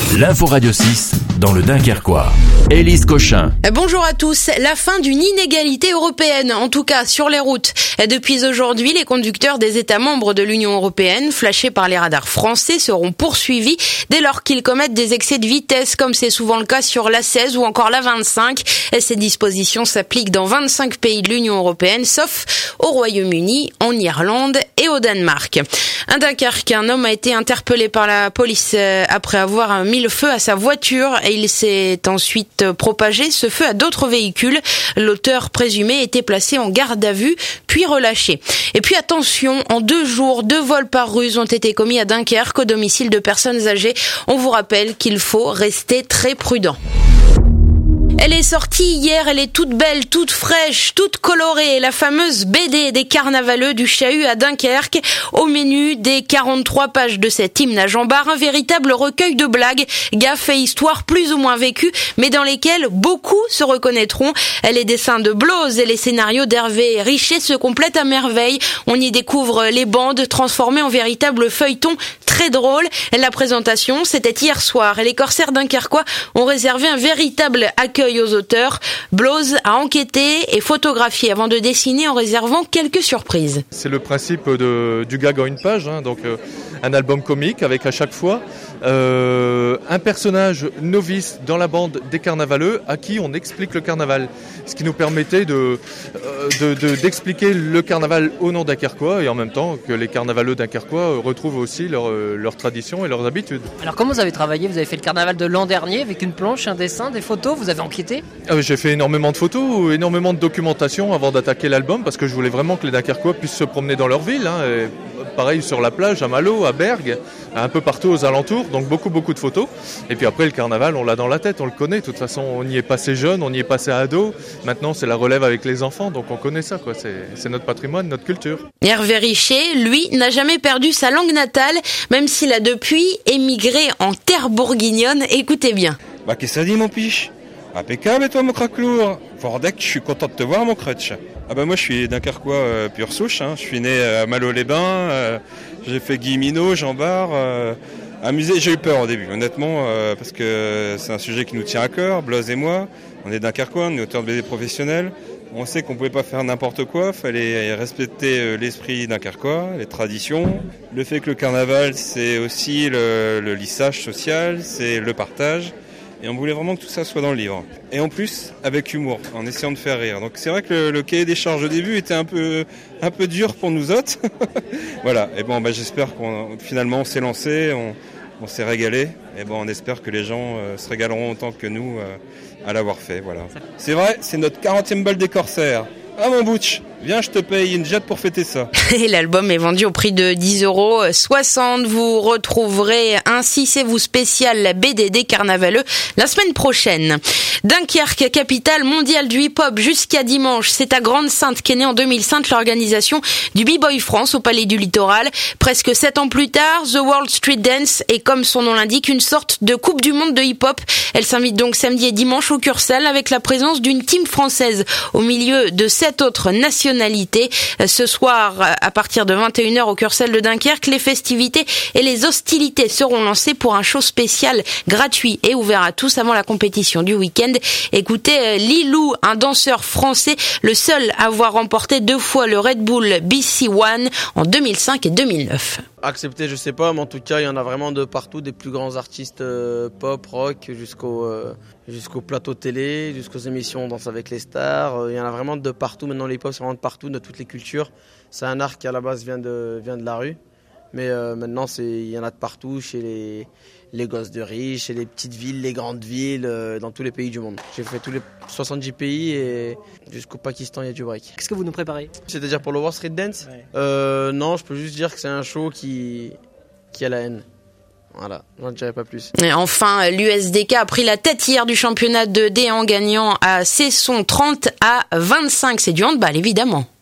L'info Radio 6 dans le Dunkerquois. Élise Cochin. Bonjour à tous. La fin d'une inégalité européenne, en tout cas sur les routes. Depuis aujourd'hui, les conducteurs des États membres de l'Union européenne, flashés par les radars français, seront poursuivis dès lors qu'ils commettent des excès de vitesse, comme c'est souvent le cas sur l'A16 ou encore l'A25. Ces dispositions s'appliquent dans 25 pays de l'Union européenne, sauf au Royaume-Uni, en Irlande et au Danemark. À Dunkerque, un homme a été interpellé par la police après avoir mis le feu à sa voiture et il s'est ensuite propagé ce feu à d'autres véhicules. L'auteur présumé était placé en garde à vue puis relâché. Et puis attention, en 2 jours, 2 vols par ruse ont été commis à Dunkerque au domicile de personnes âgées. On vous rappelle qu'il faut rester très prudent. Elle est sortie hier, elle est toute belle, toute fraîche, toute colorée, la fameuse BD des carnavaleux du Chahut à Dunkerque. Au menu des 43 pages de cet hymne à Jean Bart, un véritable recueil de blagues, gaffes et histoires plus ou moins vécues, mais dans lesquelles beaucoup se reconnaîtront. Les dessins de Blauz et les scénarios d'Hervé Richet se complètent à merveille. On y découvre les bandes transformées en véritables feuilletons très drôles. La présentation, c'était hier soir et les corsaires dunkerquois ont réservé un véritable accueil aux auteurs. Blauz a enquêté et photographié avant de dessiner en réservant quelques surprises. C'est le principe du gag en une page, donc un album comique avec à chaque fois un personnage novice dans la bande des carnavaleux à qui on explique le carnaval. Ce qui nous permettait d'expliquer le carnaval aux non-dunkerquois et en même temps que les carnavaleux dunkerquois retrouvent aussi leurs traditions et leurs habitudes. Alors comment vous avez travaillé ? Vous avez fait le carnaval de l'an dernier avec une planche, un dessin, des photos, vous avez enquêté ? J'ai fait énormément de photos, énormément de documentation avant d'attaquer l'album parce que je voulais vraiment que les dunkerquois puissent se promener dans leur ville. Et pareil sur la plage, à Malo, à Bergue, un peu partout aux alentours, donc beaucoup de photos. Et puis après le carnaval, on l'a dans la tête, on le connaît. De toute façon, on y est passé jeune, on y est passé ado. Maintenant, c'est la relève avec les enfants, donc on connaît ça, quoi. C'est notre patrimoine, notre culture. Hervé Richet, lui, n'a jamais perdu sa langue natale, même s'il a depuis émigré en terre bourguignonne. Écoutez bien. Qu'est-ce que ça dit, mon piche ? Impeccable, et toi, mon craquelour ? Fordec, je suis content de te voir, mon crutch. Moi, je suis dunkerquois pure souche. Je suis né à Malo-les-Bains. J'ai fait Guy Minot, Jean Bart. Amusé, j'ai eu peur au début, honnêtement, parce que c'est un sujet qui nous tient à cœur, Blauz et moi. On est dunkerquois, on est auteurs de BD professionnels. On sait qu'on pouvait pas faire n'importe quoi, fallait respecter l'esprit dunkerquois, les traditions. Le fait que le carnaval, c'est aussi le lissage social, c'est le partage. Et on voulait vraiment que tout ça soit dans le livre. Et en plus, avec humour, en essayant de faire rire. Donc c'est vrai que le cahier des charges au début était un peu dur pour nous autres. Voilà. Et j'espère qu'on finalement on s'est lancé, on s'est régalé. Et on espère que les gens se régaleront autant que nous à l'avoir fait. Voilà. C'est vrai, c'est notre 40e balle des corsaires. Ah mon Butch, viens, je te paye une jet pour fêter ça. Et l'album est vendu au prix de 10,60 €. Vous retrouverez ainsi C'est vous spécial la BD des carnavaleux la semaine prochaine. Dunkerque, capitale mondiale du hip-hop jusqu'à dimanche. C'est à Grande-Synthe qu'est née en 2005 l'organisation du B-Boy France au Palais du Littoral. Presque 7 ans plus tard, The World Street Dance est, comme son nom l'indique, une sorte de coupe du monde de hip-hop. Elle s'invite donc samedi et dimanche au Kursaal avec la présence d'une team française au milieu de 7 autres nationalités. Ce soir, à partir de 21h au Kursaal de Dunkerque, les festivités et les hostilités seront lancées pour un show spécial gratuit et ouvert à tous avant la compétition du week-end. Écoutez Lilou, un danseur français, le seul à avoir remporté 2 fois le Red Bull BC One en 2005 et 2009. Accepté, je sais pas, mais en tout cas, il y en a vraiment de partout, des plus grands artistes pop, rock, jusqu'au plateau télé, jusqu'aux émissions Danse avec les stars. Il y en a vraiment de partout. Maintenant, l'hip-hop, c'est vraiment de partout, de toutes les cultures. C'est un art qui, à la base, vient de la rue. Mais maintenant, il y en a de partout, chez les gosses de riches, chez les petites villes, les grandes villes, dans tous les pays du monde. J'ai fait tous les 70 pays et jusqu'au Pakistan, il y a du break. Qu'est-ce que vous nous préparez ? C'est-à-dire pour le World Street Dance ? Ouais. Non, je peux juste dire que c'est un show qui a la haine. Voilà, j'en dirai pas plus. Et enfin, l'USDK a pris la tête hier du championnat de D en gagnant à Cesson 30-25. C'est du handball, évidemment.